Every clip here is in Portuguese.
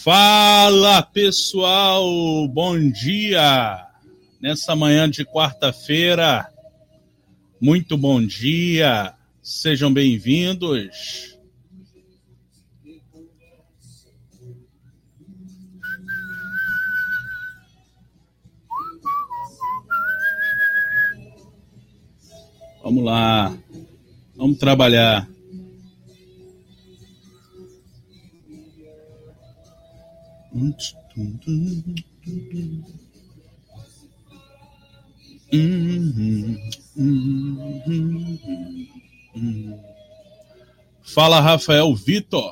Fala, pessoal, bom dia, nessa manhã de quarta-feira, muito bom dia, sejam bem-vindos. Vamos lá, vamos trabalhar. Fala, Rafael Victor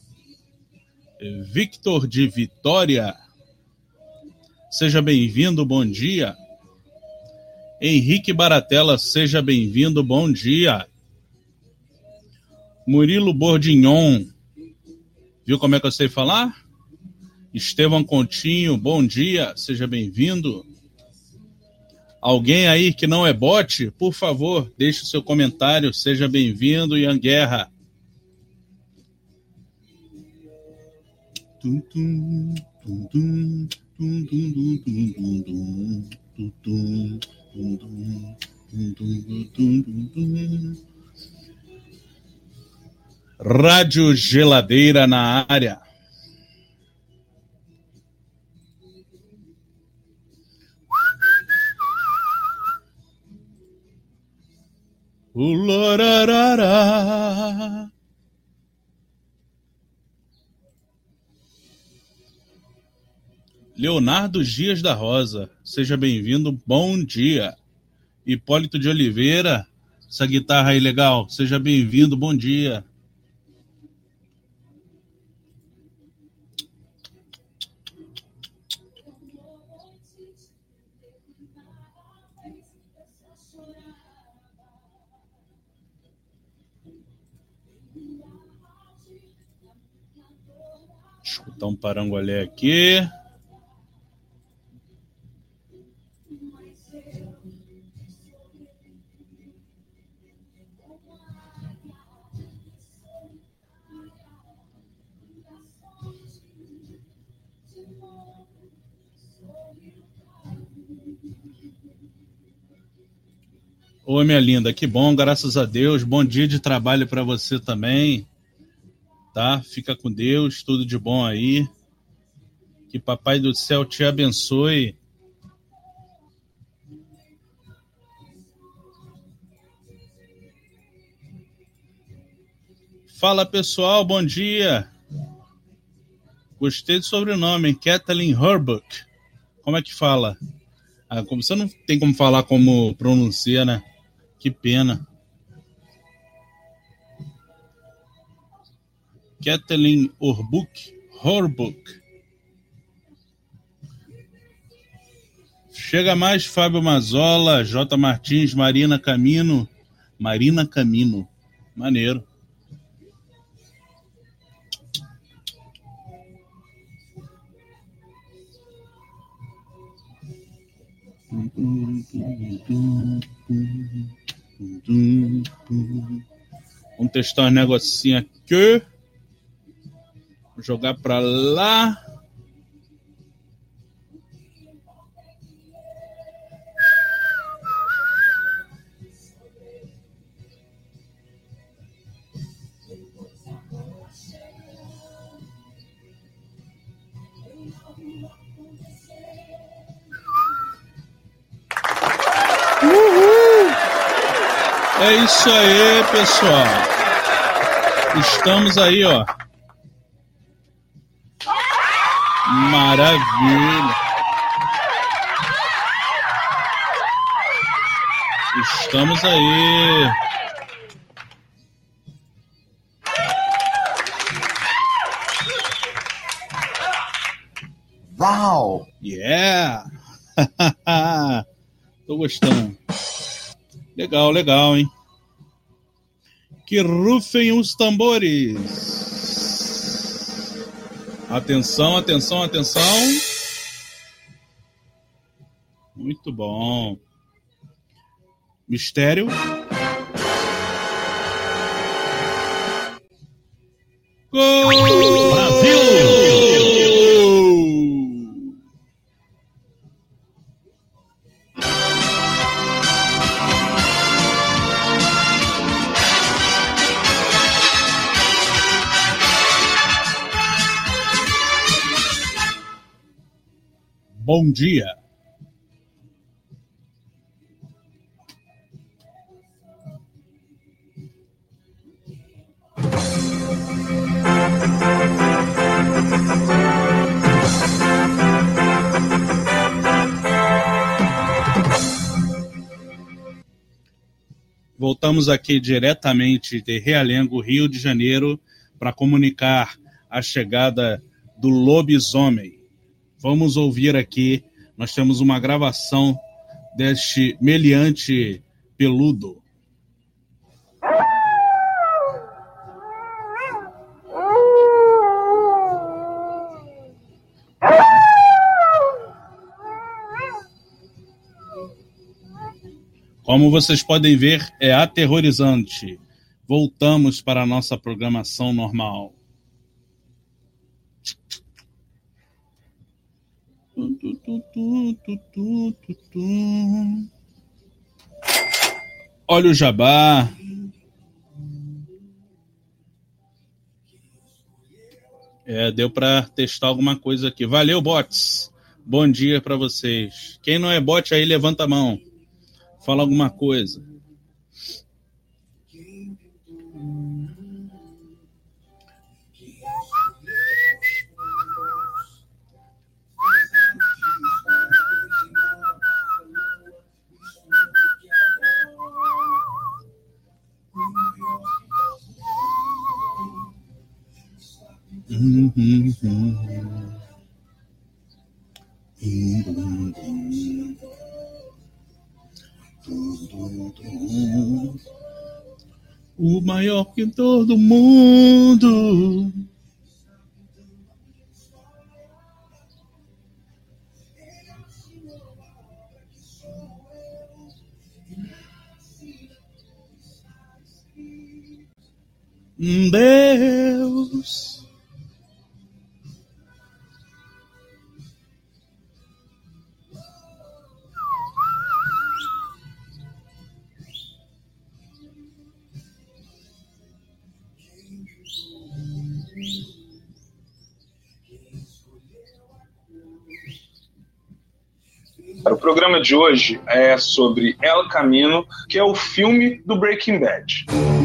de Vitória, seja bem-vindo, bom dia. Henrique Baratella, seja bem-vindo, bom dia. Murilo Bordignon, viu como é que eu sei falar? Estevão Continho, bom dia, seja bem-vindo. Alguém aí que não é bot, por favor, deixe o seu comentário, seja bem-vindo, Ian Guerra. Rádio Geladeira na área. Leonardo Dias da Rosa, seja bem-vindo, bom dia. Hipólito de Oliveira, essa guitarra aí legal, seja bem-vindo, bom dia. Escutar um parangolé aqui. Oi, minha linda, que bom, graças a Deus. Bom dia de trabalho para você também, tá? Fica com Deus, tudo de bom aí. Que Papai do Céu te abençoe. Fala, pessoal, bom dia. Gostei do sobrenome, Kathleen Herbuck. Como é que fala? Como você não tem como falar como pronuncia, né? Que pena. Kathleen Herbuck. Chega mais, Fábio Mazola, J. Martins, Marina Camino. Maneiro. Vamos testar um negocinho aqui. Vou jogar pra lá. É isso aí, pessoal. Estamos aí, ó. Maravilha. Estamos aí. Uau! Yeah! Tô gostando. Legal, hein? Que rufem os tambores. Atenção. Muito bom. Mistério. Gol! Brasil! Bom dia. Voltamos aqui diretamente de Realengo, Rio de Janeiro, para comunicar a chegada do lobisomem. Vamos ouvir aqui, nós temos uma gravação deste meliante peludo. Como vocês podem ver, é aterrorizante. Voltamos para a nossa programação normal. Olha o jabá. Deu para testar alguma coisa aqui. Valeu, bots. Bom dia para vocês. Quem não é bot aí, levanta a mão. Fala alguma coisa. O maior pintor do mundo. Deus. O programa de hoje é sobre El Camino, que é o filme do Breaking Bad.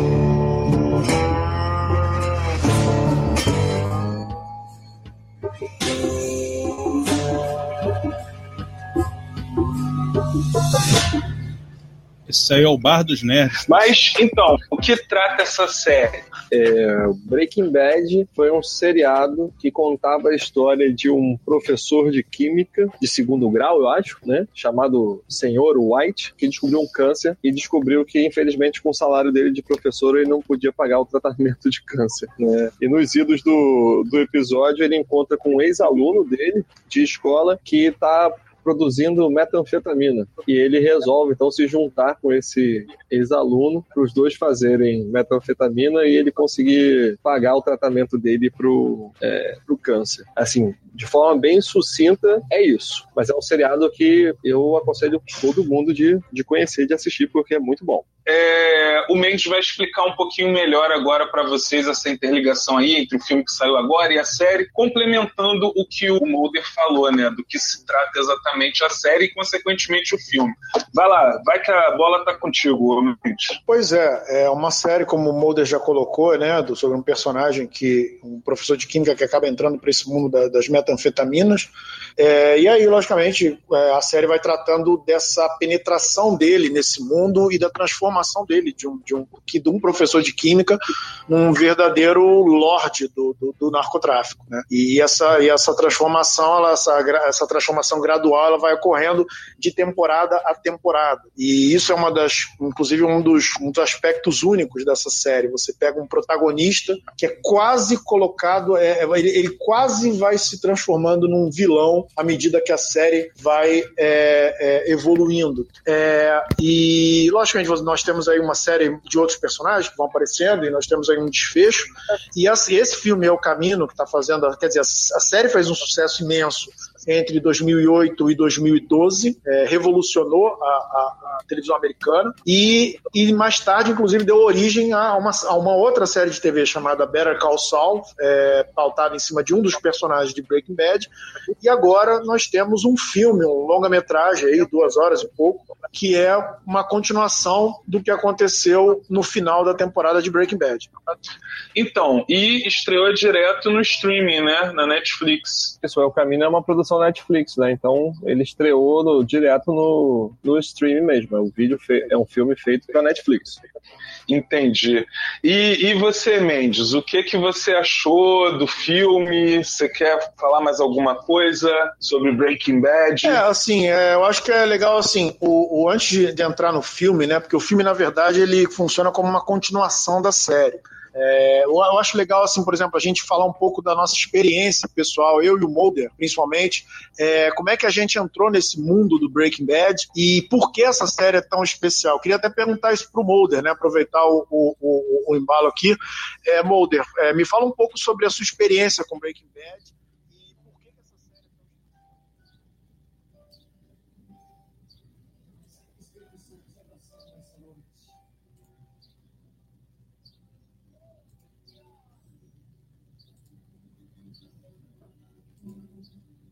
Esse aí é o Bar dos Nerds. Mas, então, o que trata essa série? Breaking Bad foi um seriado que contava a história de um professor de química de segundo grau, eu acho, né? Chamado Senhor White, que descobriu um câncer e descobriu que, infelizmente, com o salário dele de professor, ele não podia pagar o tratamento de câncer, né? E nos idos do episódio, ele encontra com um ex-aluno dele de escola que está produzindo metanfetamina. E ele resolve, então, se juntar com esse ex-aluno para os dois fazerem metanfetamina e ele conseguir pagar o tratamento dele pro câncer. Assim, de forma bem sucinta, é isso. Mas é um seriado que eu aconselho todo mundo de conhecer, de assistir, porque é muito bom. O Mendes vai explicar um pouquinho melhor agora para vocês essa interligação aí entre o filme que saiu agora e a série, complementando o que o Mulder falou, né? Do que se trata exatamente a série e, consequentemente, o filme. Vai lá, vai que a bola tá contigo, Mendes. Pois é uma série, como o Mulder já colocou, né? Sobre um personagem um professor de química que acaba entrando para esse mundo das metanfetaminas. E aí, logicamente, a série vai tratando dessa penetração dele nesse mundo e da transformação dele de um professor de química num verdadeiro lorde do narcotráfico, né? E essa transformação, essa transformação gradual, ela vai ocorrendo de temporada a temporada. E isso é inclusive um dos aspectos únicos dessa série. Você pega um protagonista que é quase colocado, ele quase vai se transformando num vilão à medida que a série vai evoluindo. E, logicamente, nós temos aí uma série de outros personagens que vão aparecendo e nós temos aí um desfecho. E esse filme é o Camino que está fazendo, quer dizer, a série fez um sucesso imenso entre 2008 e 2012, revolucionou a televisão americana e mais tarde, inclusive, deu origem a uma outra série de TV chamada Better Call Saul, pautada em cima de um dos personagens de Breaking Bad. E agora nós temos um filme, um longa-metragem, aí, 2 horas e pouco, que é uma continuação do que aconteceu no final da temporada de Breaking Bad. Então, e estreou direto no streaming, né? Na Netflix. Isso, O Caminho é uma produção Netflix, né? Então ele estreou direto no streaming mesmo. É um filme feito para Netflix. Entendi. E você, Mendes, o que você achou do filme? Você quer falar mais alguma coisa sobre Breaking Bad? Eu acho que é legal, assim, antes de entrar no filme, né? Porque o filme, na verdade, ele funciona como uma continuação da série. Eu acho legal, assim, por exemplo, a gente falar um pouco da nossa experiência pessoal, eu e o Mulder, principalmente, como é que a gente entrou nesse mundo do Breaking Bad e por que essa série é tão especial. Eu queria até perguntar isso pro Mulder, né, aproveitar o embalo aqui. Mulder, me fala um pouco sobre a sua experiência com Breaking Bad